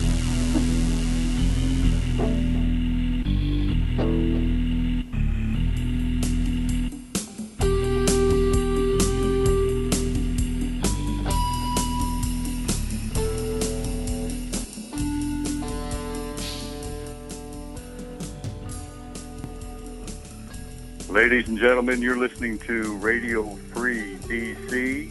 Ladies and gentlemen, you're listening to Radio Free DC,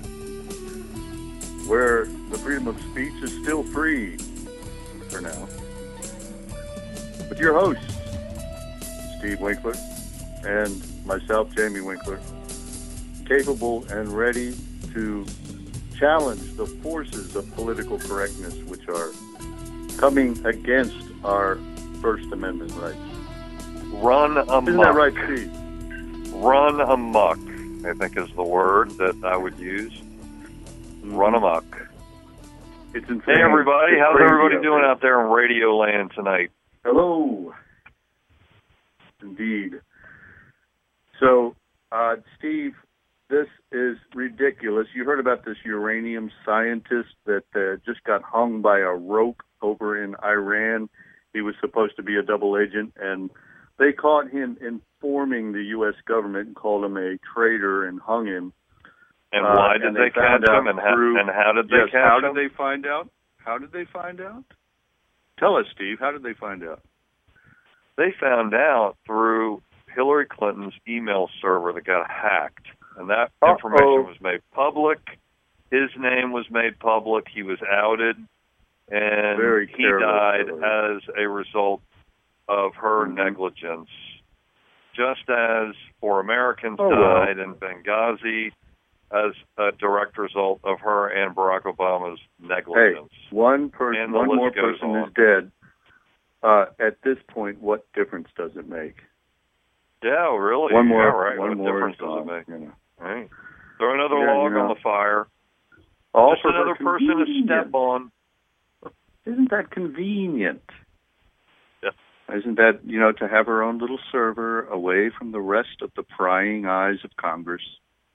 where the freedom of speech is still free for now. With your hosts, Steve Winkler, and myself, Jamie Winkler, capable and ready to challenge the forces of political correctness which are coming against our First Amendment rights. Run amok. Isn't that right, Steve? Run amok, I think is the word that I would use. Run amok. It's insane. Hey, everybody. It's How's crazy everybody out doing there. out there in Radio Land tonight? Hello. Indeed. So, Steve, this is ridiculous. You heard about this uranium scientist that just got hung by a rope over in Iran. He was supposed to be a double agent, and they caught him informing the U.S. government and called him a traitor and hung him. And why did they catch him? And how did they catch him? How did they find out? How did they find out? Tell us, Steve. How did they find out? They found out through Hillary Clinton's email server that got hacked. And that information was made public. His name was made public. He was outed. And he died as a result of her negligence, just as 4 Americans died in Benghazi as a direct result of her and Barack Obama's negligence. Hey, one more person is dead. At this point, what difference does it make? Yeah, really. One more. Yeah, right. One what more difference does it make? You know. Right. Throw another log on the fire. All just another person to step on. Isn't that convenient? Yeah. Isn't that, to have her own little server away from the rest of the prying eyes of Congress?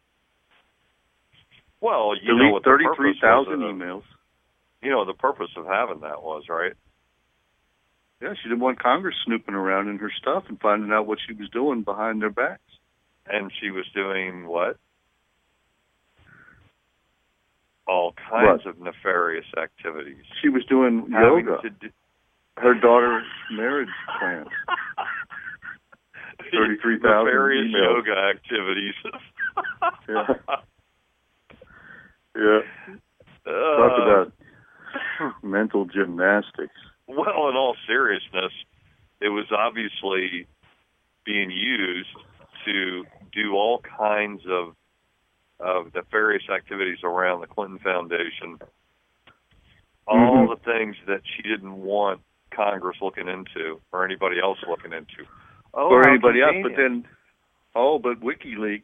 Well, you delete know what 33,000 emails. You know what the purpose of having that was, right? Yeah, she didn't want Congress snooping around in her stuff and finding out what she was doing behind their backs. And she was doing what? All kinds of nefarious activities. She was doing yoga. Her daughter's marriage plans. 33,000 nefarious emails. Yoga activities. Yeah. Yeah. Talk about mental gymnastics. Well, in all seriousness, it was obviously being used to do all kinds of nefarious activities around the Clinton Foundation. All the things that she didn't want Congress looking into or anybody else looking into. Or anybody else, but then, but WikiLeaks.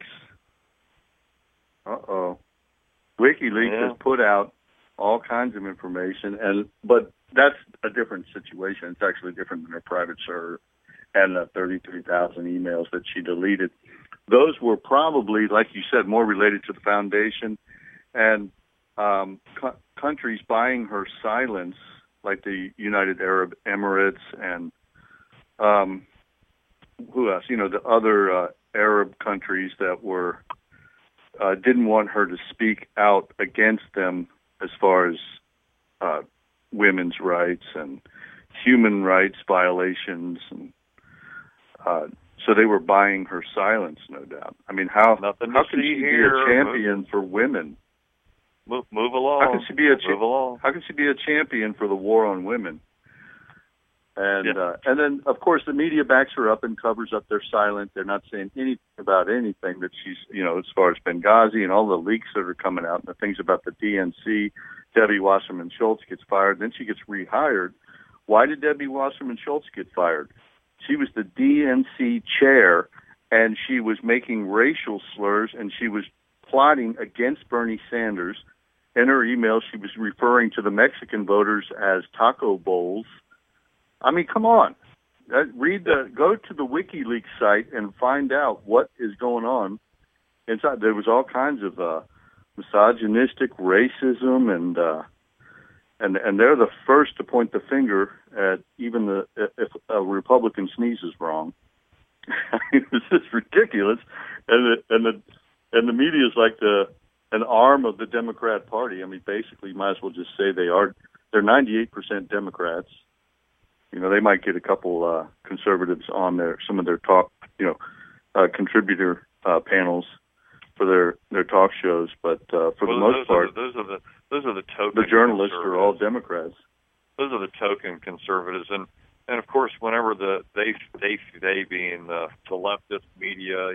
WikiLeaks has put out all kinds of information, but that's a different situation. It's actually different than her private server and the 33,000 emails that she deleted. Those were probably, like you said, more related to the foundation and countries buying her silence, like the United Arab Emirates and who else? The other Arab countries that were didn't want her to speak out against them as far as women's rights and human rights violations, and so they were buying her silence, no doubt. I mean, how can she be a champion for women? Move along. How can she be a champion for the war on women? And and then, of course, the media backs her up and covers up their silence. They're not saying anything about anything that she's, as far as Benghazi and all the leaks that are coming out and the things about the DNC. Debbie Wasserman Schultz gets fired. Then she gets rehired. Why did Debbie Wasserman Schultz get fired? She was the DNC chair, and she was making racial slurs, and she was plotting against Bernie Sanders. In her email, she was referring to the Mexican voters as taco bowls. I mean, come on. Go to the WikiLeaks site and find out what is going on inside. There was all kinds of misogynistic racism and and they're the first to point the finger at even if a Republican sneezes wrong. I mean, it's just ridiculous, and the media is like an arm of the Democrat Party. I mean, basically, you might as well just say they're 98% Democrats. You know, they might get a couple conservatives on some of their talk, contributor panels for their talk shows, but for the most part, those are the token. The journalists are all Democrats. Those are the token conservatives, and of course, whenever they being the leftist media,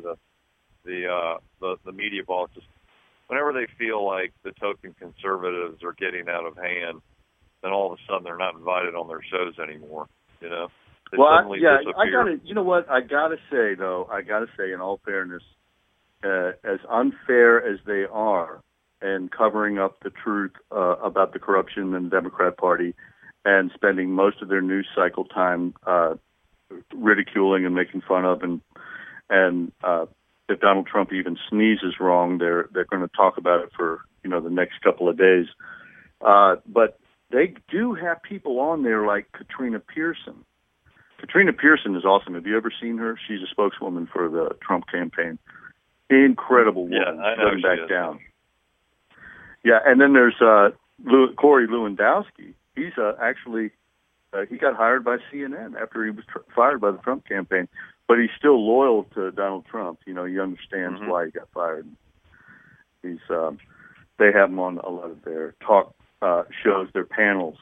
the media bosses, whenever they feel like the token conservatives are getting out of hand, then all of a sudden they're not invited on their shows anymore. They suddenly disappear. I gotta say, in all fairness, as unfair as they are in covering up the truth about the corruption in the Democrat Party and spending most of their news cycle time ridiculing and making fun of, and if Donald Trump even sneezes wrong, they're going to talk about it for the next couple of days. But they do have people on there like Katrina Pearson. Katrina Pearson is awesome. Have you ever seen her? She's a spokeswoman for the Trump campaign. Incredible woman. Yeah, I know doesn't back down. Yeah, and then there's Corey Lewandowski. He's actually he got hired by CNN after he was fired by the Trump campaign, but he's still loyal to Donald Trump. He understands why he got fired. He's they have him on a lot of their talk shows, their panels,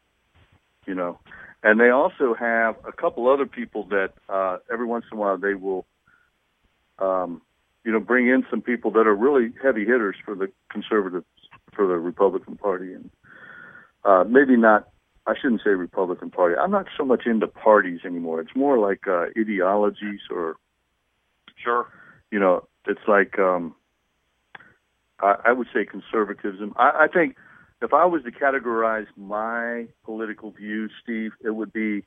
and they also have a couple other people that every once in a while they will, bring in some people that are really heavy hitters for the conservatives, for the Republican Party, and maybe not. I shouldn't say Republican Party. I'm not so much into parties anymore. It's more like ideologies, or sure, it's like I would say conservatism. I think if I was to categorize my political views, Steve, it would be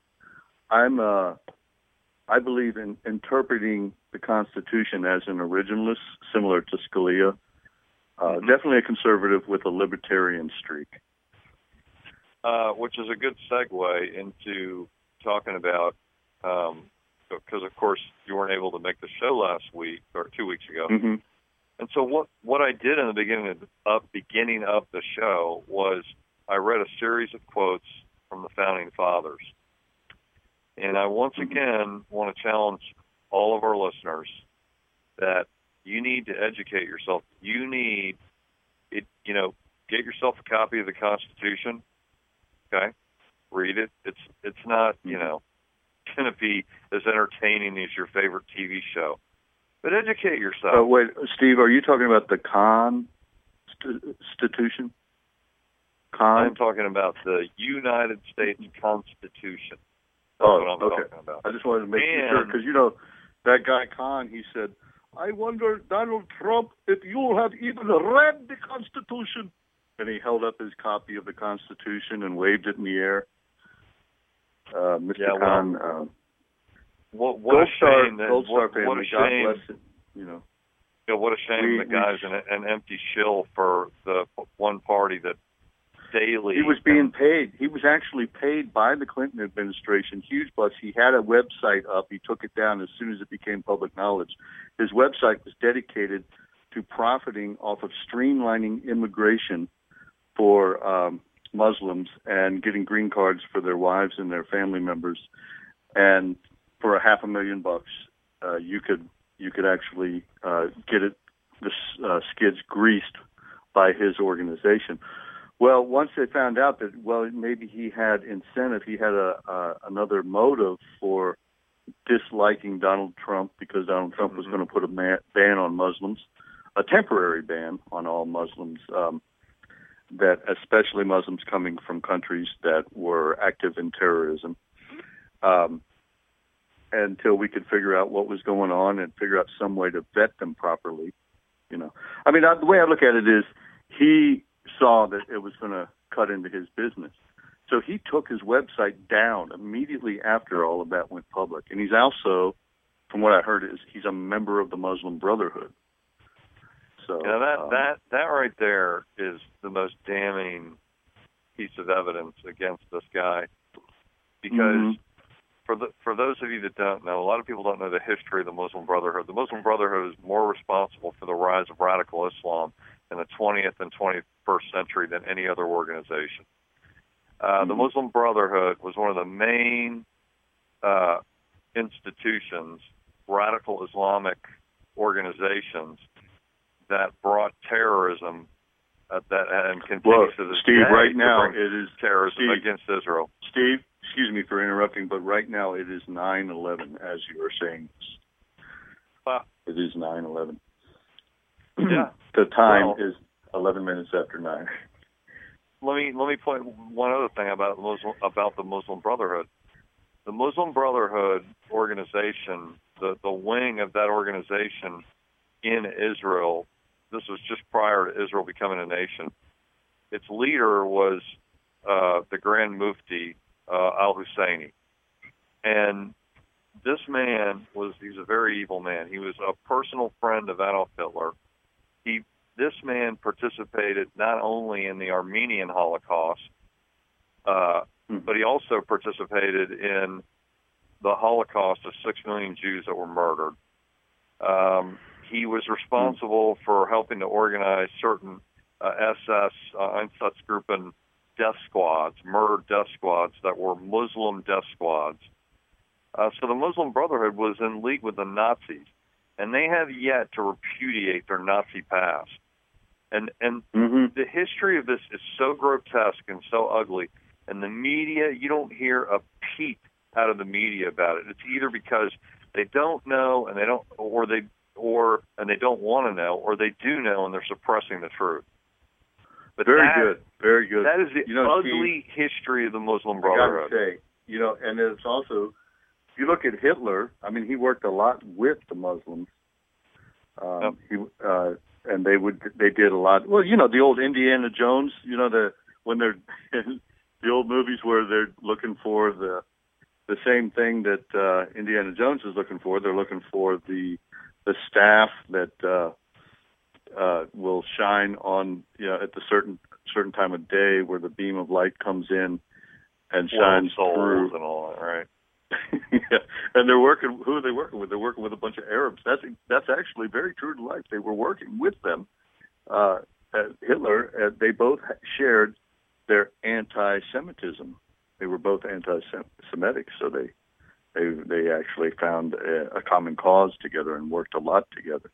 I believe in interpreting the Constitution as an originalist, similar to Scalia. Definitely a conservative with a libertarian streak. Which is a good segue into talking about, because of course you weren't able to make the show last week or 2 weeks ago. Mm-hmm. And so what I did in the beginning of the show was I read a series of quotes from the Founding Fathers. And I once again want to challenge all of our listeners that you need to educate yourself. You need it, get yourself a copy of the Constitution. Okay, read it. It's not going to be as entertaining as your favorite TV show, but educate yourself. Wait, Steve, are you talking about the Constitution? I'm talking about the United States Constitution. That's what I'm talking about. I just wanted to make sure, because that guy Khan, he said, "I wonder, Donald Trump, if you have even read the Constitution." And he held up his copy of the Constitution and waved it in the air. Mr. Khan. What a shame that Gold Star family, what a shame. God bless it, what a shame the guy's an empty shill for the one party that daily. He was being paid. He was actually paid by the Clinton administration huge bucks. He had a website up. He took it down as soon as it became public knowledge. His website was dedicated to profiting off of streamlining immigration for Muslims and getting green cards for their wives and their family members. And for $500,000, you could actually get the skids greased by his organization. Well, once they found out that, maybe he had incentive, he had another motive for disliking Donald Trump, because Donald Trump was going to put a ban on Muslims, a temporary ban on all Muslims, that especially Muslims coming from countries that were active in terrorism, until we could figure out what was going on and figure out some way to vet them properly. I mean, the way I look at it is he saw that it was going to cut into his business. So he took his website down immediately after all of that went public. And he's also, from what I heard, he's a member of the Muslim Brotherhood. So that right there is the most damning piece of evidence against this guy, because for those of you that don't know, a lot of people don't know the history of the Muslim Brotherhood. The Muslim Brotherhood is more responsible for the rise of radical Islam in the 20th and 21st century than any other organization. The Muslim Brotherhood was one of the main institutions, radical Islamic organizations, that brought terrorism and continues to this Steve, day right now it is terrorism against Israel. Steve, excuse me for interrupting, but right now it is 9/11, as you were saying. It is 9/11. Yeah. The time is 11 minutes after 9. Let me point one other thing about the Muslim Brotherhood. The Muslim Brotherhood organization, the wing of that organization in Israel, this was just prior to Israel becoming a nation. Its leader was the Grand Mufti al-Husseini. And this man he's a very evil man. He was a personal friend of Adolf Hitler. This man participated not only in the Armenian Holocaust, but he also participated in the Holocaust of 6 million Jews that were murdered. He was responsible for helping to organize certain SS, Einsatzgruppen death squads, murder death squads that were Muslim death squads. So the Muslim Brotherhood was in league with the Nazis, and they have yet to repudiate their Nazi past. And the history of this is so grotesque and so ugly, and the media, you don't hear a peep out of the media about it. It's either because they don't know and they don't, and they don't want to know, or they do know and they're suppressing the truth. But very good. That is the ugly history of the Muslim Brotherhood. I gotta say, and it's also, if you look at Hitler, I mean, he worked a lot with the Muslims. And they did a lot. Well, the old Indiana Jones, when they're in the old movies where they're looking for the same thing that Indiana Jones is looking for. They're looking for the staff that will shine on at the certain time of day where the beam of light comes in and shines through and all that, right? Yeah. And they're working. Who are they working with? They're working with a bunch of Arabs. That's actually very true to life. They were working with them. Hitler. They both shared their anti-Semitism. They were both anti-Semitic, so they actually found a common cause together and worked a lot together.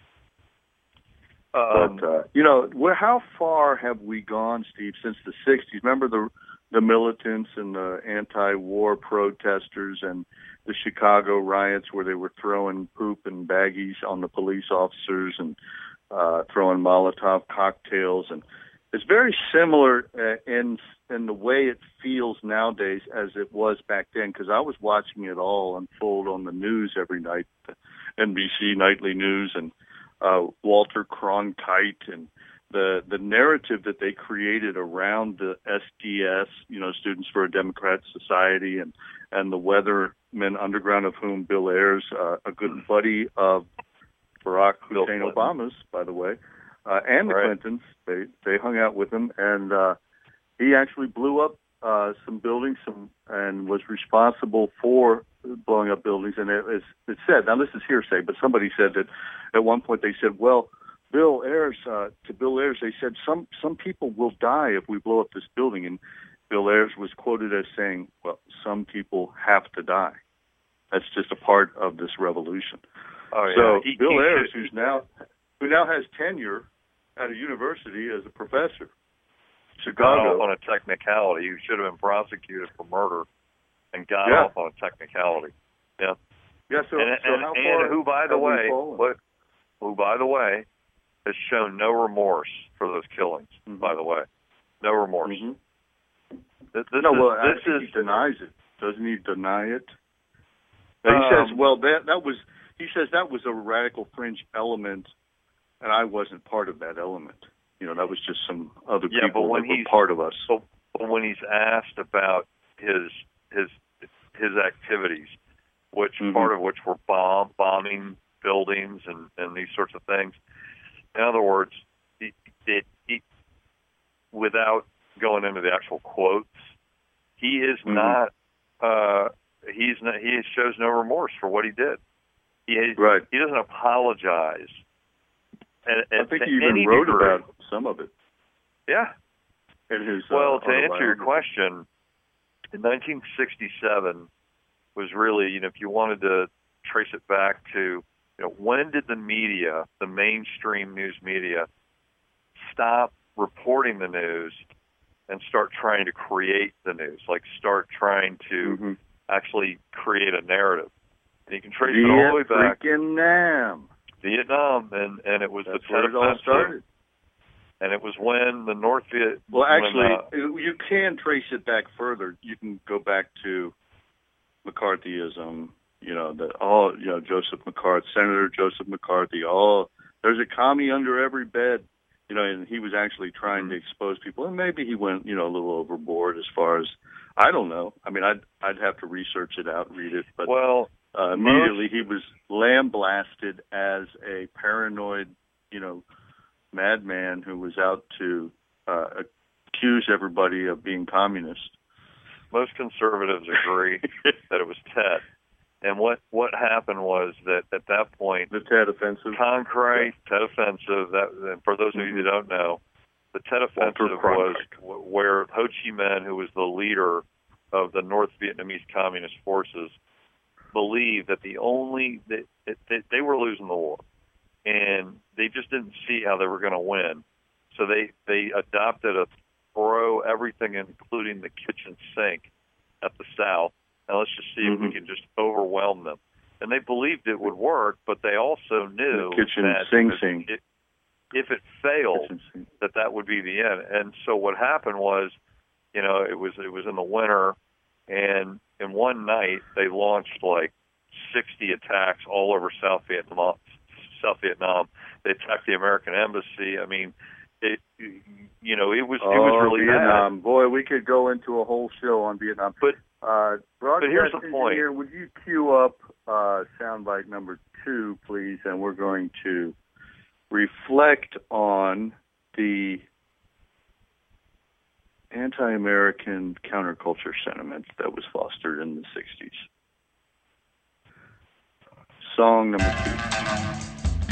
But how far have we gone, Steve, since the '60s? Remember the militants and the anti-war protesters and the Chicago riots where they were throwing poop and baggies on the police officers and throwing Molotov cocktails, and it's very similar in the way it feels nowadays as it was back then, because I was watching it all unfold on the news every night, the NBC nightly news, and Walter Cronkite and the narrative that they created around the SDS, Students for a Democratic Society, and the Weathermen Underground, of whom Bill Ayers, a good buddy of Barack Hussein Obama's, by the way, and the Clintons, they hung out with him, and he actually blew up some buildings and was responsible for blowing up buildings. And it said, now this is hearsay, but somebody said that at one point they said, well, Bill Ayers, they said, some people will die if we blow up this building. And Bill Ayers was quoted as saying, well, some people have to die. That's just a part of this revolution. Oh, yeah. So Bill Ayers, who now has tenure at a university as a professor, Chicago. Got off on a technicality. He should have been prosecuted for murder and got off on a technicality. Yeah. Yeah. So how far? Who, by the way, has shown no remorse for those killings. Mm-hmm. By the way, no remorse. Mm-hmm. He denies it. Doesn't he deny it? He says, "Well, He says that was a radical fringe element, and I wasn't part of that element. That was just some other people that were part of us." But when he's asked about his activities, which part of which were bombing buildings and these sorts of things, in other words, he without going into the actual quotes, he is not. He shows no remorse for what he did. He doesn't apologize. I think he even wrote about some of it. Yeah. In his, to answer your question, in 1967 was really, if you wanted to trace it back to, when did the media, the mainstream news media, stop reporting the news and start trying to create the news, like start trying to actually create a narrative. And you can trace it all the way back. Vietnam, and it was That's the Tet Offensive. It all started. And it was when the North Viet... Well, actually, you can trace it back further. You can go back to McCarthyism, Joseph McCarthy, Senator Joseph McCarthy. There's a commie under every bed, and he was actually trying to expose people. And maybe he went, a little overboard as far as, I don't know. I mean, I'd have to research it out, read it. But immediately he was lambasted as a paranoid, madman who was out to accuse everybody of being communist. Most conservatives agree that it was Tet. And what happened was that at that point, the Tet Offensive, Tet Offensive. That, for those of you who don't know, the Tet Offensive was where Ho Chi Minh, who was the leader of the North Vietnamese Communist forces, believed that they were losing the war, and they just didn't see how they were going to win. So they adopted a throw everything, including the kitchen sink, at the South, and let's just see if we can just overwhelm them. And they believed it would work, but they also knew that if it failed, that would be the end. And so what happened was, it was in the winter, and in one night they launched like 60 attacks all over South Vietnam. They attacked the American embassy. I mean, it was really Vietnam. bad. Boy, we could go into a whole show on Vietnam. But here's the point. Engineer, would you cue up soundbite number 2, please? And we're going to reflect on the anti-American counterculture sentiment that was fostered in the 60s. Song number 2.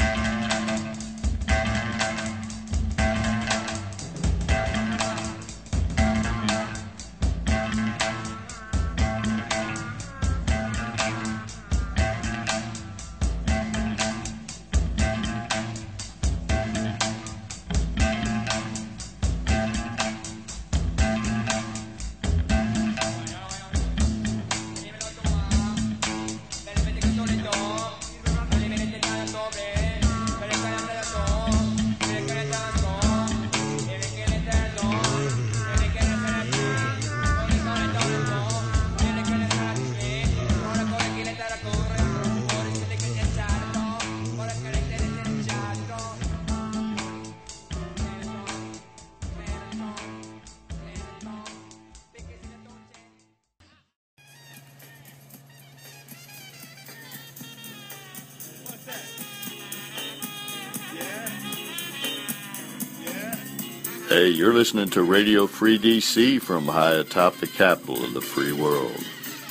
Hey, you're listening to Radio Free DC from high atop the capital of the free world.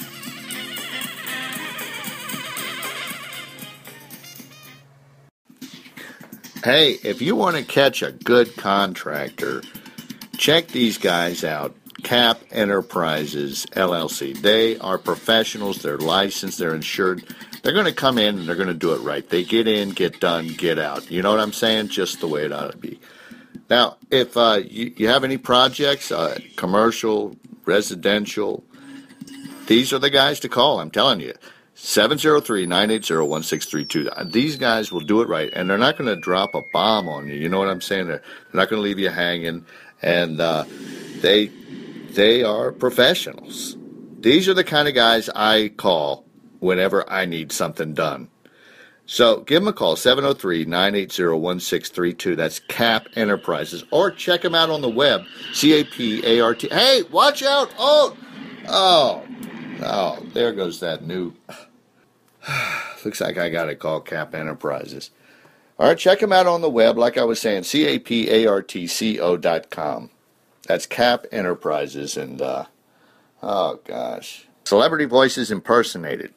Hey, if you want to catch a good contractor, check these guys out. CAP Enterprises, LLC. They are professionals. They're licensed. They're insured. They're going to come in and they're going to do it right. They get in, get done, get out. You know what I'm saying? Just the way it ought to be. Now, if you have any projects, commercial, residential, these are the guys to call, I'm telling you. 703-980-1632. These guys will do it right, and they're not going to drop a bomb on you. You know what I'm saying? They're not going to leave you hanging, and they are professionals. These are the kind of guys I call whenever I need something done. So give them a call, 703-980-1632. That's CAP Enterprises. Or check them out on the web, CAPART. Hey, watch out! Oh, there goes that new... Looks like I got to call CAP Enterprises. All right, check them out on the web, like I was saying, CAPARTCO.com. That's Cap Enterprises, and oh gosh, Celebrity Voices Impersonated.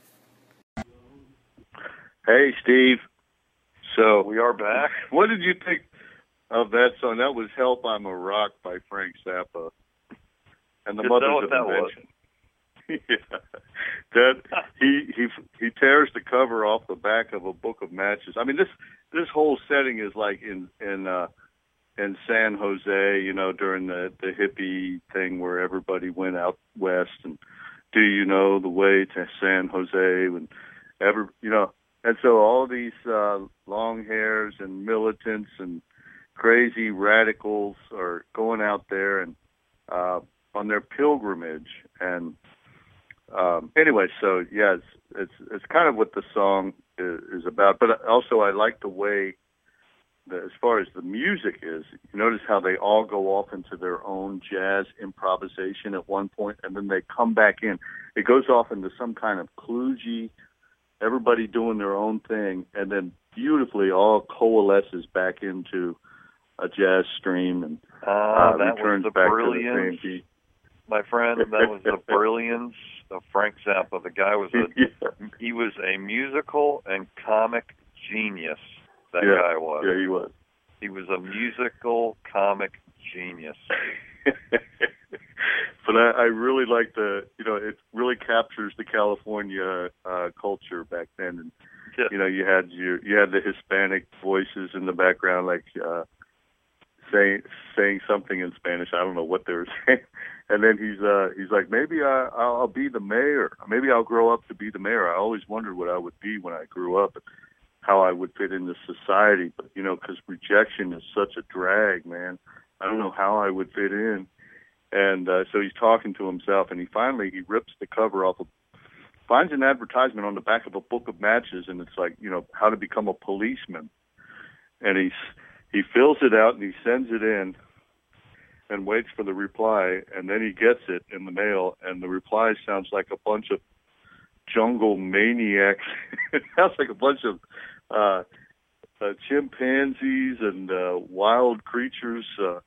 Hey, Steve. So we are back. What did you think of that song? That was "Help I'm a Rock" by Frank Zappa and the Mothers of Invention. Yeah, that he tears the cover off the back of a book of matches. I mean, this whole setting is like in San Jose, you know, during the hippie thing where everybody went out west and do you know the way to San Jose and and so all these long hairs and militants and crazy radicals are going out there and on their pilgrimage. And anyway, so yeah, it's kind of what the song is about. But also, I like the way as far as the music is. You notice how they all go off into their own jazz improvisation at one point, and then they come back in. It goes off into some kind of kludgy, everybody doing their own thing, and then beautifully all coalesces back into a jazz stream and that returns was the back brilliance, to the same beat. My friend, that was the brilliance of Frank Zappa. The guy was he was a musical and comic genius. That guy was. Yeah, he was. He was a musical comic genius. But I really like it really captures the California culture back then. And, you had the Hispanic voices in the background, like saying something in Spanish. I don't know what they were saying. And then he's like, maybe I'll be the mayor. Maybe I'll grow up to be the mayor. I always wondered what I would be when I grew up and how I would fit into society. But, because rejection is such a drag, man. I don't know how I would fit in. And so he's talking to himself, and he rips the cover off, finds an advertisement on the back of a book of matches, and it's like, how to become a policeman. And he fills it out, and he sends it in and waits for the reply, and then he gets it in the mail, and the reply sounds like a bunch of jungle maniacs. It sounds like a bunch of chimpanzees and wild creatures.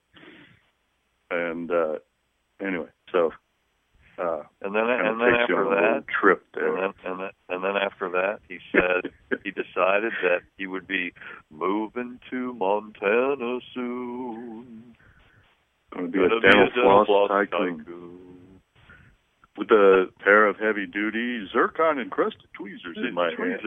Anyway, so and then after that, trip there. And then after that, he said he decided that he would be moving to Montana soon. Going to be a dental floss tycoon with a pair of heavy-duty zircon encrusted tweezers in my hand.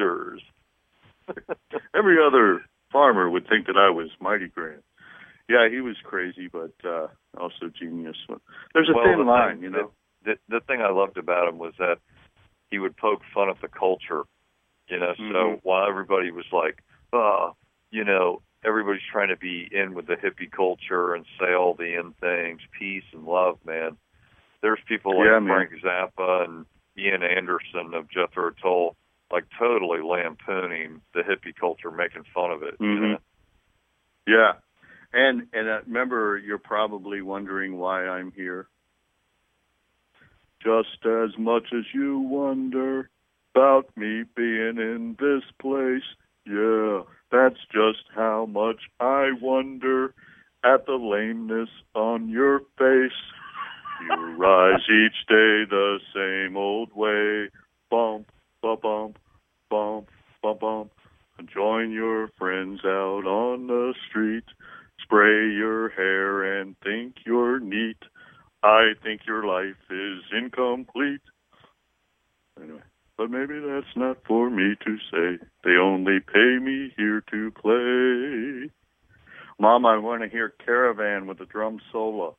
Every other farmer would think that I was mighty grand. Yeah, he was crazy, but also genius. There's a thin line, The thing I loved about him was that he would poke fun at the culture, So while everybody was like, everybody's trying to be in with the hippie culture and say all the in things, peace and love, man. There's people like Frank Zappa and Ian Anderson of Jethro Tull, like totally lampooning the hippie culture, making fun of it. Yeah. And remember, you're probably wondering why I'm here. Just as much as you wonder about me being in this place. Yeah, that's just how much I wonder at the lameness on your face. You rise each day the same old way. Bump, bump, bump, bump, bump, bump. And join your friends out on the street. Spray your hair and think you're neat. I think your life is incomplete. Anyway, but maybe that's not for me to say. They only pay me here to play. Mom, I want to hear Caravan with a drum solo.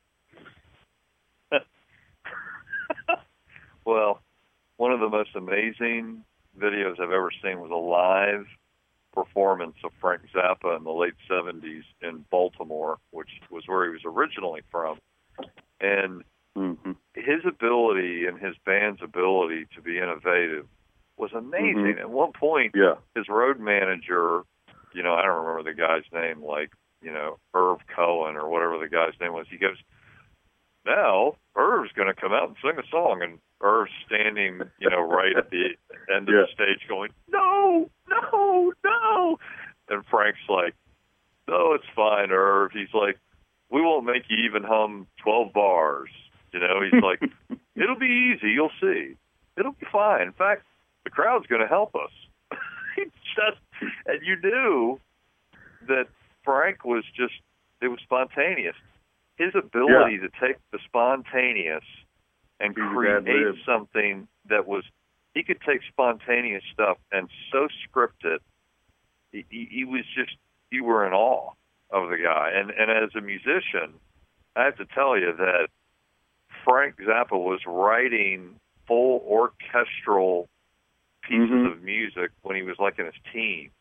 Well, one of the most amazing videos I've ever seen was a live performance of Frank Zappa in the late 70s in Baltimore, which was where he was originally from. And his ability and his band's ability to be innovative was amazing. At one point, his road manager, I don't remember the guy's name, like, Irv Cohen or whatever the guy's name was, he goes, now Irv's going to come out and sing a song. And Irv's standing, right at the end of the stage going, no, no, no. And Frank's like, no, it's fine, Irv. He's like, we won't make you even hum 12 bars. You know, he's like, it'll be easy. You'll see. It'll be fine. In fact, the crowd's going to help us. And you knew that Frank was just, it was spontaneous. His ability to take the spontaneous and create something that was, he could take spontaneous stuff and so script it. He was just, you were in awe of the guy. And as a musician, I have to tell you that Frank Zappa was writing full orchestral pieces of music when he was like in his teens.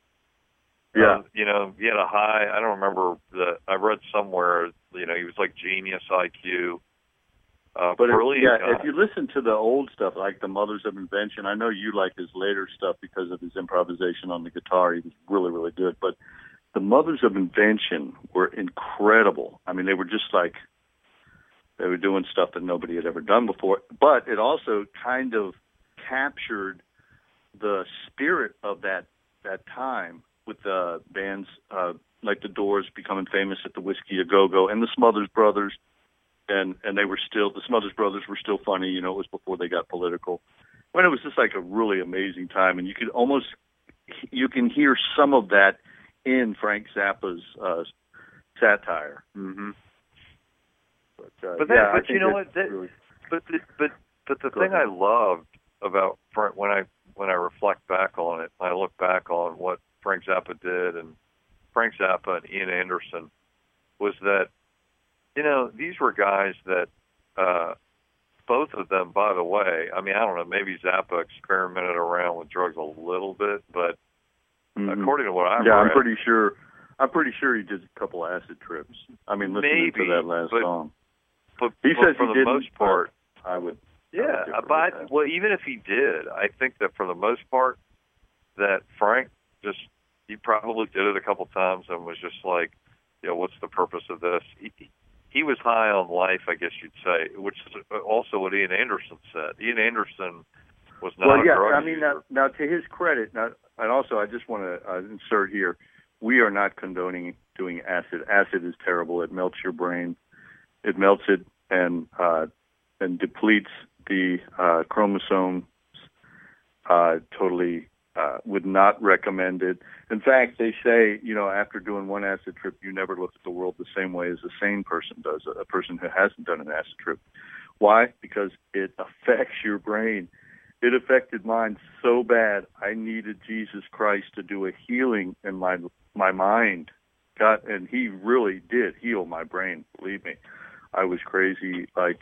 Yeah. You know, he had a high, I don't remember, I read somewhere, you know, he was like genius IQ. But brilliant guy. If you listen to the old stuff, like the Mothers of Invention, I know you like his later stuff because of his improvisation on the guitar. He was really, really good. But the Mothers of Invention were incredible. I mean, they were just like, they were doing stuff that nobody had ever done before. But it also kind of captured the spirit of that time with the bands like the Doors becoming famous at the Whiskey A Go-Go and the Smothers Brothers. And they were still, the Smothers Brothers were still funny, you know, it was before they got political. When it was just like a really amazing time, and you could almost, you can hear some of that in Frank Zappa's satire. Mm-hmm. But you know what? Really, but the thing I loved about Frank, when I reflect back on it, I look back on what Frank Zappa did, and Frank Zappa and Ian Anderson, was that, you know, these were guys that, both of them, by the way, I mean, I don't know, maybe Zappa experimented around with drugs a little bit, but according to what I read, I'm pretty sure he did a couple acid trips. I mean, listening to that last song. But he says for the most part, I would. Yeah, well, even if he did, I think that for the most part, that Frank he probably did it a couple times and was just like, you know, what's the purpose of this? He was high on life, I guess you'd say, which is also what Ian Anderson said. Ian Anderson was not a drug user. Now, to his credit, and also I just want to insert here, we are not condoning doing acid. Acid is terrible. It melts your brain. It melts it and depletes the chromosomes. Totally would not recommend it. In fact, they say, you know, after doing one acid trip, you never look at the world the same way as a sane person does, a person who hasn't done an acid trip. Why? Because it affects your brain. It affected mine so bad, I needed Jesus Christ to do a healing in my mind. God, and he really did heal my brain, believe me. I was crazy like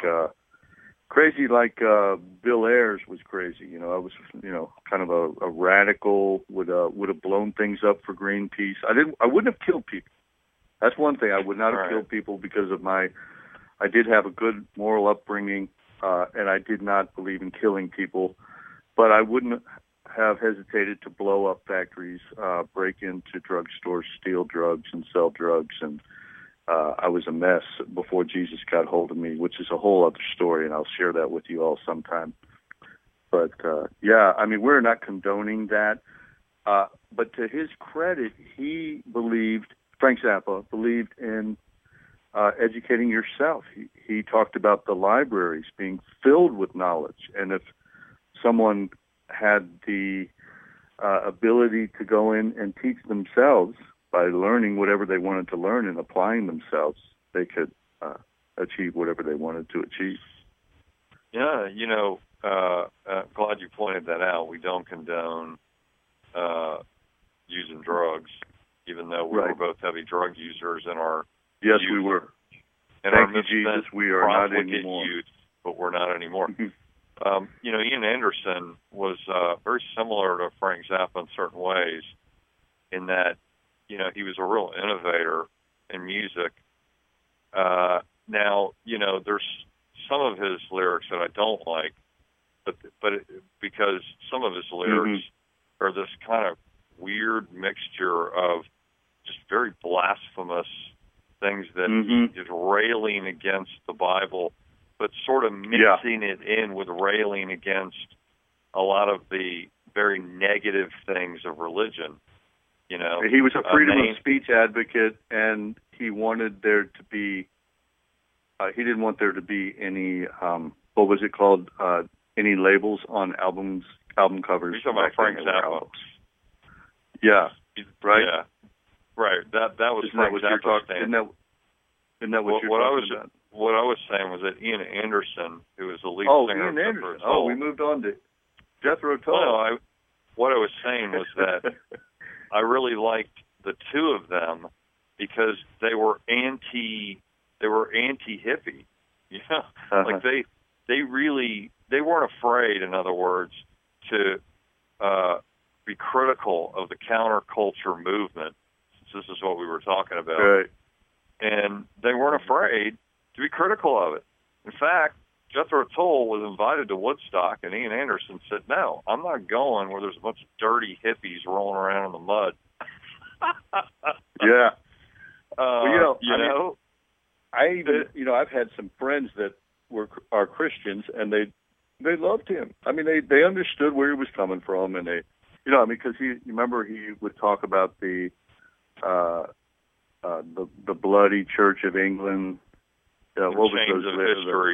Bill Ayers was crazy. You know, I was, you know, kind of a radical, would have blown things up for Greenpeace. I wouldn't have killed people. That's one thing. I would not have killed people because of I did have a good moral upbringing, and I did not believe in killing people, but I wouldn't have hesitated to blow up factories, break into drugstores, steal drugs, and sell drugs, and I was a mess before Jesus got hold of me, which is a whole other story, and I'll share that with you all sometime. But, I mean, we're not condoning that. But to his credit, Frank Zappa believed in educating yourself. He talked about the libraries being filled with knowledge, and if someone had the ability to go in and teach themselves by learning whatever they wanted to learn and applying themselves, they could achieve whatever they wanted to achieve. Yeah, you know, glad you pointed that out. We don't condone using drugs, even though we were both heavy drug users in our youth. Yes, we were. And Thank you, Jesus, we are not anymore. Youth, but we're not anymore. You know, Ian Anderson was very similar to Frank Zappa in certain ways, in that, you know, he was a real innovator in music. Now, you know, there's some of his lyrics that I don't like, but because some of his lyrics are this kind of weird mixture of just very blasphemous things that he is railing against the Bible, but sort of mixing it in with railing against a lot of the very negative things of religion. You know, he was a freedom of speech advocate, and he wanted there to be. He didn't want there to be any. What was it called? Any labels on album covers? You're talking about Frank Zappa. Yeah. Right. Yeah. Right. That was Frank Zappa's stand. Isn't that what you're talking about? What I was saying was that Ian Anderson, who was the lead singer of Jethro Tull. Oh, we moved on to Jethro Tull. No, what I was saying was that I really liked the two of them because they were anti-hippie. You know, like they weren't afraid, in other words, to be critical of the counterculture movement. Since this is what we were talking about. Right. And they weren't afraid to be critical of it. In fact, Jethro Tull was invited to Woodstock, and Ian Anderson said, "No, I'm not going where there's a bunch of dirty hippies rolling around in the mud." Yeah. I've had some friends that are Christians, and they loved him. I mean, they understood where he was coming from, and because you remember he would talk about the bloody Church of England. What was Chains of History.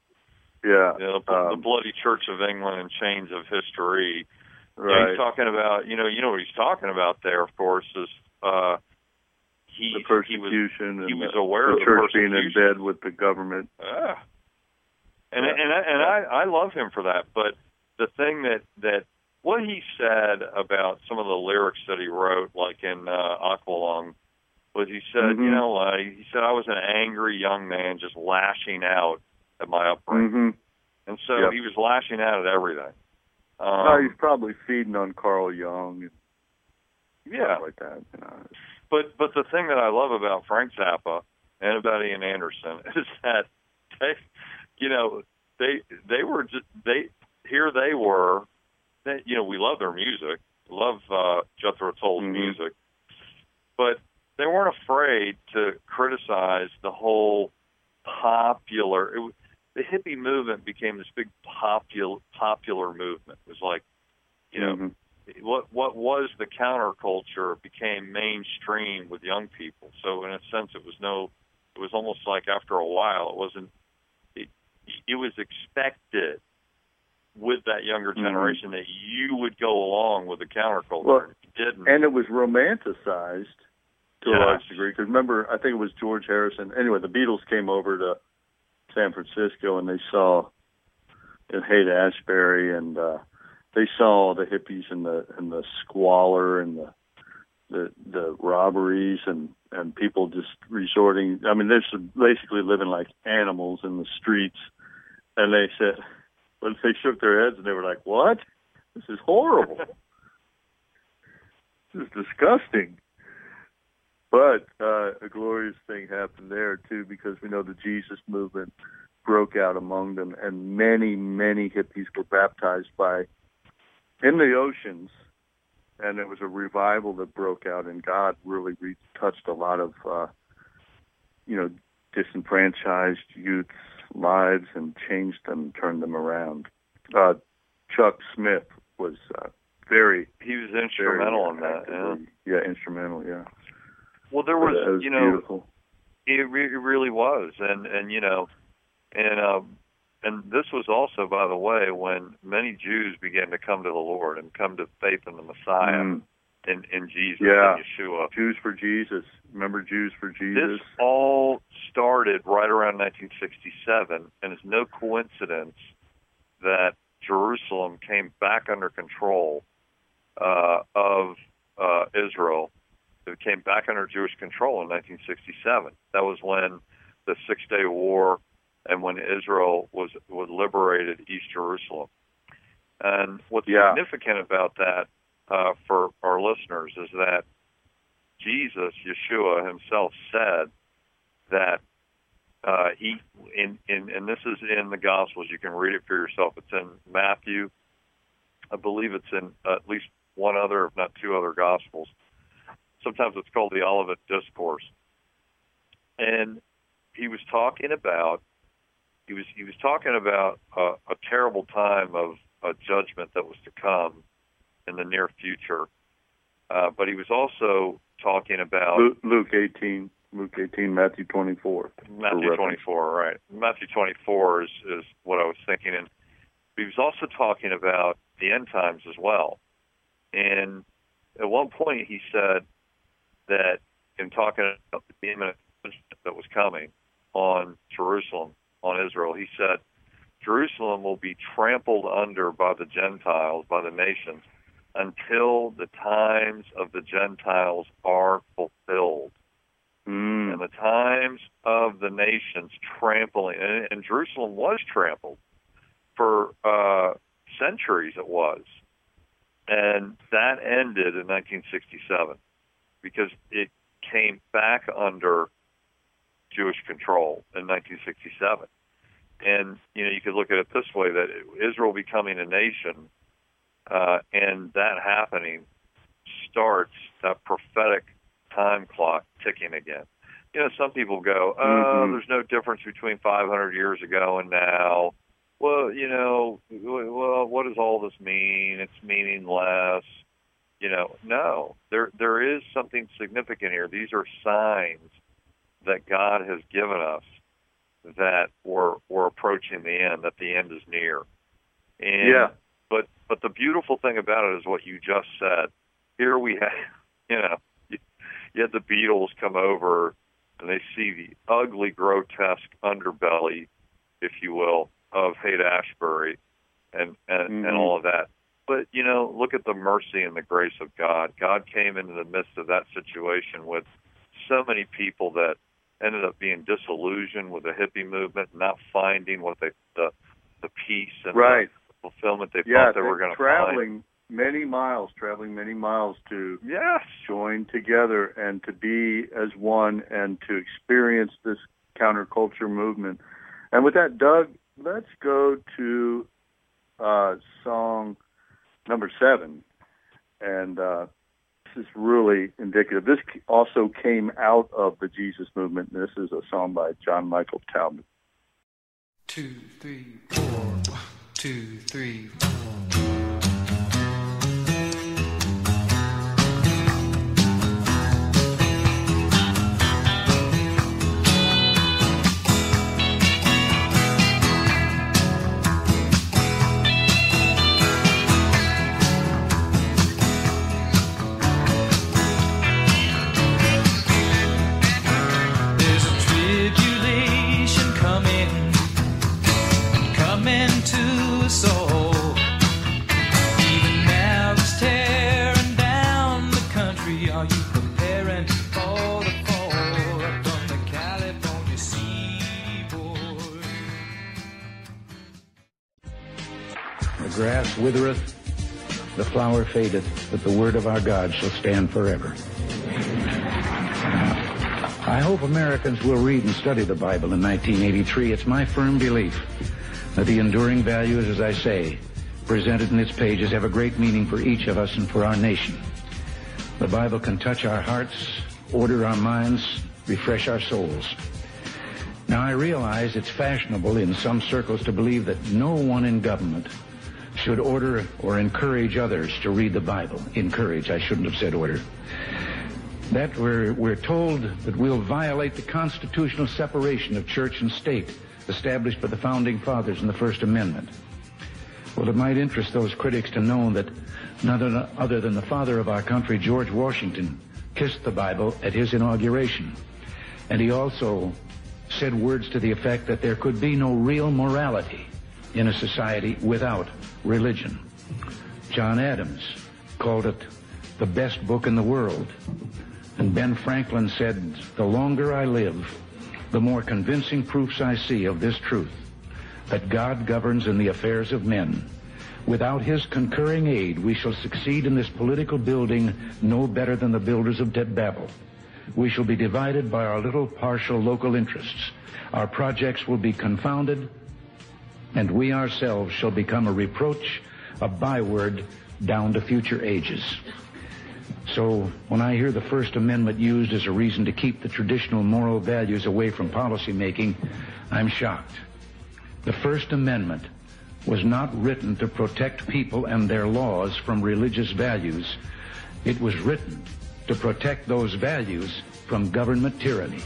The bloody Church of England and Chains of History. Right. Yeah, he's talking about, what he's talking about there, of course, is the persecution. He was aware of the church being in bed with the government. And I love him for that. But the thing that what he said about some of the lyrics that he wrote, like in Aqualung, was he said, he said, I was an angry young man just lashing out at my upbringing. Mm-hmm. And so he was lashing out at everything. He's probably feeding on Carl Jung and stuff like that. But the thing that I love about Frank Zappa and about Ian Anderson is that they were we love their music, love Jethro Tull's music, but they weren't afraid to criticize the whole the hippie movement became this big popular movement. It was like, what was the counterculture became mainstream with young people. So in a sense, it was almost like after a while, it was expected with that younger generation that you would go along with the counterculture. Well, if you didn't. And it was romanticized to a large degree. Because remember, I think it was George Harrison. Anyway, the Beatles came over to San Francisco and they saw Haight-Ashbury, and they saw the hippies and the squalor and the robberies and people just resorting. I mean, they're basically living like animals in the streets. And they said, well, they shook their heads and they were like, "What? This is horrible. This is disgusting." But a glorious thing happened there, too, because we know the Jesus movement broke out among them, and many, many hippies were baptized in the oceans, and there was a revival that broke out, and God really touched a lot of, disenfranchised youth's lives and changed them, turned them around. Chuck Smith was he was instrumental in that. Yeah, instrumental, yeah. Well, there was, beautiful. It really was, and this was also, by the way, when many Jews began to come to the Lord and come to faith in the Messiah, in Jesus, and Yeshua. Jews for Jesus. Remember Jews for Jesus? This all started right around 1967, and it's no coincidence that Jerusalem came back under control of Israel. It came back under Jewish control in 1967. That was when the Six-Day War and when Israel was liberated East Jerusalem. And what's significant about that for our listeners is that Jesus, Yeshua himself, said that and this is in the Gospels. You can read it for yourself. It's in Matthew. I believe it's in at least one other, if not two other Gospels. Sometimes it's called the Olivet Discourse. And he was talking about a terrible time of a judgment that was to come in the near future. But he was also talking about Luke 18. Luke 18, Matthew 24. Matthew 24, right. Matthew 24 is what I was thinking. And he was also talking about the end times as well. And at one point he said that, in talking about the imminent judgment that was coming on Jerusalem, on Israel, he said, Jerusalem will be trampled under by the Gentiles, by the nations, until the times of the Gentiles are fulfilled. And the times of the nations trampling, and Jerusalem was trampled for centuries, it was. And that ended in 1967 because it came back under Jewish control in 1967. And, you could look at it this way, that Israel becoming a nation and that happening starts that prophetic time clock ticking again. Some people go, there's no difference between 500 years ago and now. Well, what does all this mean? It's meaningless. No, there is something significant here. These are signs that God has given us that we're approaching the end, that the end is near. And, yeah. But the beautiful thing about it is what you just said. Here we have, you had the Beatles come over and they see the ugly, grotesque underbelly, if you will, of Haight-Ashbury and all of that. But, look at the mercy and the grace of God. God came into the midst of that situation with so many people that ended up being disillusioned with the hippie movement, not finding what the peace and the fulfillment they thought they were going to find. Traveling many miles to join together and to be as one and to experience this counterculture movement. And with that, Doug, let's go to song number 7. And this is really indicative. This also came out of the Jesus movement. This is a song by John Michael Talbot. 2, 3, 4. 1, 2, 3, 4. The grass withereth, the flower fadeth, but the word of our God shall stand forever. I hope Americans will read and study the Bible in 1983. It's my firm belief that the enduring values, as I say, presented in its pages have a great meaning for each of us and for our nation. The Bible can touch our hearts, order our minds, refresh our souls. Now, I realize it's fashionable in some circles to believe that no one in government should order or encourage others to read the Bible. Encourage, I shouldn't have said order. That we're told that we'll violate the constitutional separation of church and state established by the Founding Fathers in the First Amendment. Well, it might interest those critics to know that none other than the father of our country, George Washington, kissed the Bible at his inauguration. And he also said words to the effect that there could be no real morality in a society without religion. John Adams called it the best book in the world. And Ben Franklin said, "The longer I live, the more convincing proofs I see of this truth, that God governs in the affairs of men. Without his concurring aid, we shall succeed in this political building no better than the builders of Babel. We shall be divided by our little partial local interests. Our projects will be confounded, and we ourselves shall become a reproach, a byword down to future ages." So when I hear the First Amendment used as a reason to keep the traditional moral values away from policy making, I'm shocked. The First Amendment was not written to protect people and their laws from religious values. It was written to protect those values from government tyranny.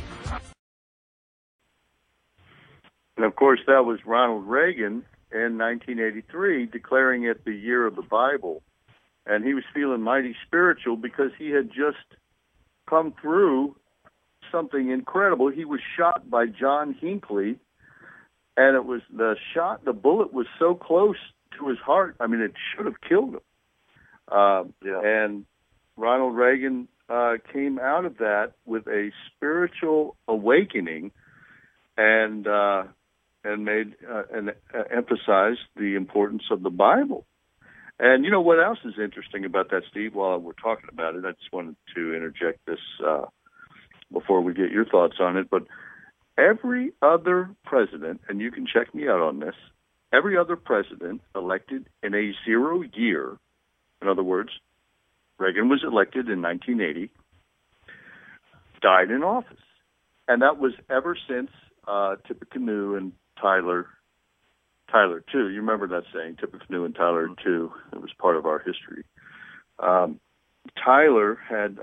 And of course, that was Ronald Reagan in 1983 declaring it the year of the Bible. And he was feeling mighty spiritual because he had just come through something incredible. He was shot by John Hinckley, and it was the bullet was so close to his heart. I mean, it should have killed him. And Ronald Reagan came out of that with a spiritual awakening, and made and emphasized the importance of the Bible. And you know what else is interesting about that, Steve? While we're talking about it, I just wanted to interject this before we get your thoughts on it. But every other president, and you can check me out on this, every other president elected in a 0 year, in other words, Reagan was elected in 1980, died in office. And that was ever since Tippecanoe and Tyler 2. You remember that saying, Tippecanoe and Tyler 2. It was part of our history. Tyler had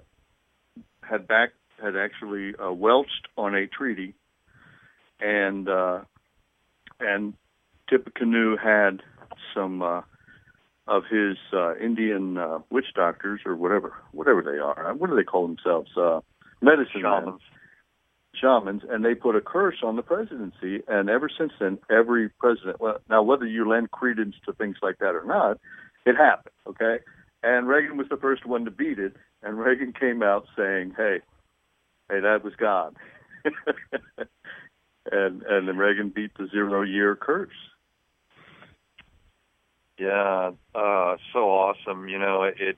actually welched on a treaty, and Tippecanoe had some of his Indian witch doctors, or whatever they are. What do they call themselves? Medicine shamans, and they put a curse on the presidency. And ever since then, every president, well, now whether you lend credence to things like that or not, it happened, okay? And Reagan was the first one to beat it, and Reagan came out saying, hey, that was God. and then Reagan beat the 0 year curse. Yeah, so awesome. You know, it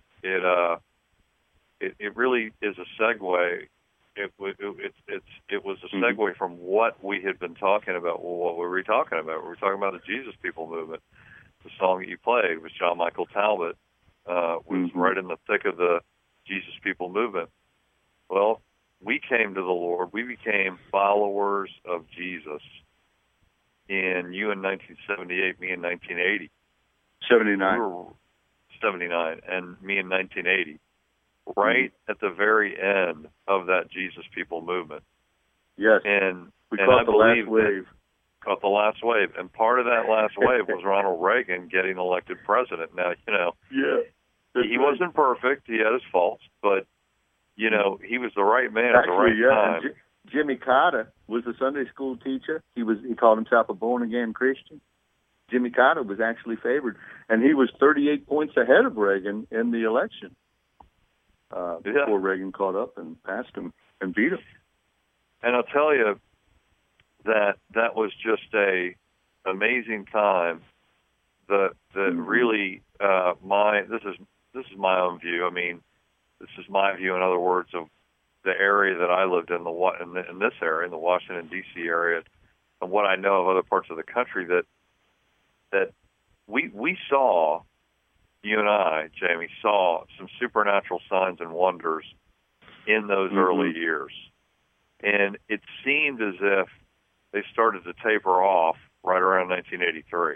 really is a segue. It was a segue from what we had been talking about. Well, what were we talking about? We were talking about the Jesus People movement. The song that you played was John Michael Talbot, was right in the thick of the Jesus People movement. Well, we came to the Lord. We became followers of Jesus you in 1978, me in 1980. 79. 79, and me in 1980. Right at the very end of that Jesus People movement. Yes. And we caught the last wave. Caught the last wave. And part of that last wave was Ronald Reagan getting elected president. Now, you know, he wasn't perfect. He had his faults, but, you know, he was the right man at the right time. And Jimmy Carter was a Sunday school teacher. He called himself a born-again Christian. Jimmy Carter was actually favored, and he was 38 points ahead of Reagan in the election. Before Reagan caught up and passed him and beat him. And I'll tell you that was just a amazing time. That really this is my own view. I mean, this is my view. In other words, of the area that I lived in this area, in the Washington D.C. area, and what I know of other parts of the country, that we saw. You and I, Jamie, saw some supernatural signs and wonders in those early years. And it seemed as if they started to taper off right around 1983.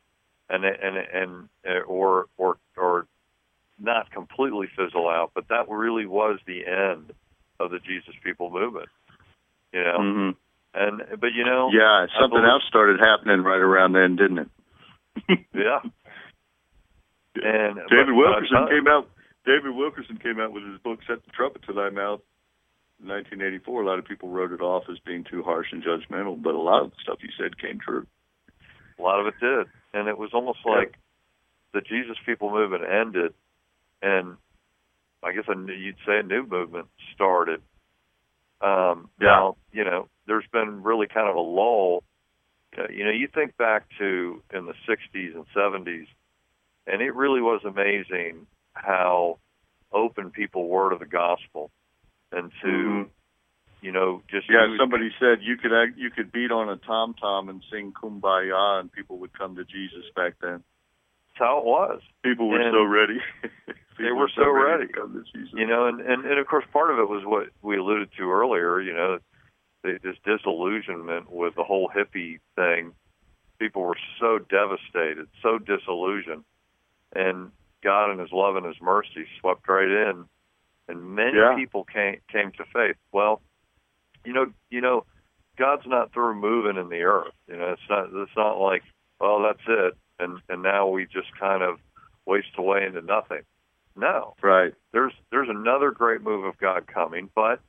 Or not completely fizzle out, but that really was the end of the Jesus People movement. You know? But you know, something else started happening right around then, didn't it? Yeah. And David Wilkerson came out with his book "Set the Trumpet to Thy Mouth" in 1984. A lot of people wrote it off as being too harsh and judgmental, but a lot of the stuff he said came true. A lot of it did, and it was almost like the Jesus People movement ended, and I guess you'd say a new movement started. Now, you know, there's been really kind of a lull. You know, you think back to in the 60s and 70s. And it really was amazing how open people were to the gospel and to, you know, just somebody said you could beat on a tom-tom and sing Kumbaya, and people would come to Jesus back then. That's how it was. People were so ready. They were so ready to come to Jesus. You know, and of course part of it was what we alluded to earlier. You know, this disillusionment with the whole hippie thing. People were so devastated, so disillusioned. And God in his love and his mercy swept right in and many people came to faith. Well, you know, God's not through moving in the earth. You know, it's not like, well, that's it, and now we just kind of waste away into nothing. No, right. There's another great move of God coming, but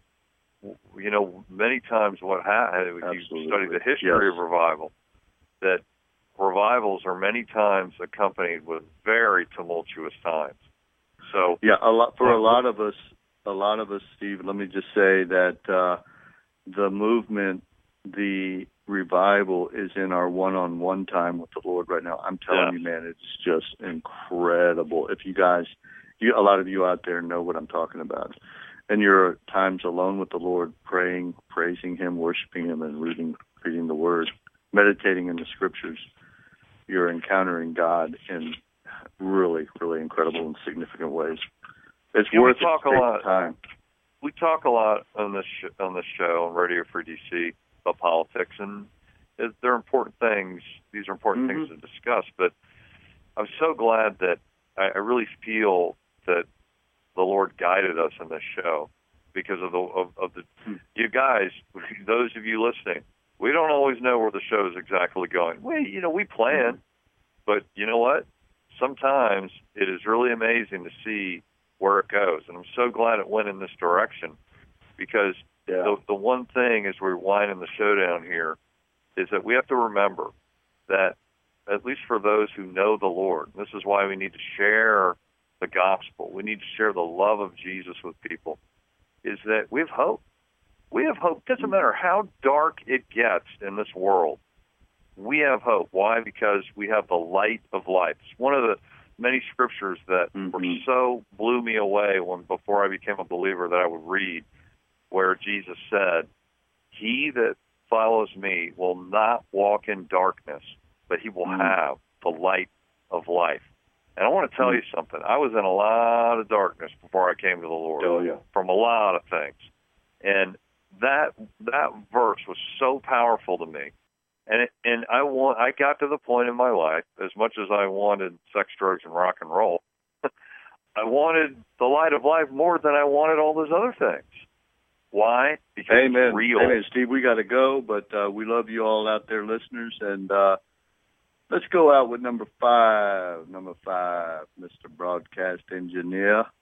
you know, many times what happens, you study the history of revival, that revivals are many times accompanied with very tumultuous times. So a lot of us, Steve. Let me just say that the movement, the revival, is in our one-on-one time with the Lord right now. I'm telling you, man, it's just incredible. If you guys, a lot of you out there know what I'm talking about, and you're at times alone with the Lord, praying, praising Him, worshiping Him, and reading the Word, meditating in the Scriptures, you're encountering God in really, really incredible and significant ways. It's worth it to take the time. We talk a lot on this show on Radio Free DC about politics, and they're important things. These are important things to discuss. But I'm so glad that I really feel that the Lord guided us in this show because of the you guys, those of you listening. We don't always know where the show is exactly going. We plan, but you know what? Sometimes it is really amazing to see where it goes, and I'm so glad it went in this direction because the one thing as we're winding the show down here is that we have to remember that, at least for those who know the Lord, this is why we need to share the gospel. We need to share the love of Jesus with people, is that we have hope. We have hope. It doesn't matter how dark it gets in this world. We have hope. Why? Because we have the light of life. It's one of the many scriptures that blew me away before I became a believer that I would read, where Jesus said, "He that follows me will not walk in darkness, but he will have the light of life." And I want to tell you something. I was in a lot of darkness before I came to the Lord, from a lot of things. And that verse was so powerful to me. And I got to the point in my life, as much as I wanted sex, drugs, and rock and roll, I wanted the light of life more than I wanted all those other things. Why? Because it's real. Amen, Steve. We got to go, but we love you all out there, listeners. And let's go out with number 5. Number 5, Mr. Broadcast Engineer.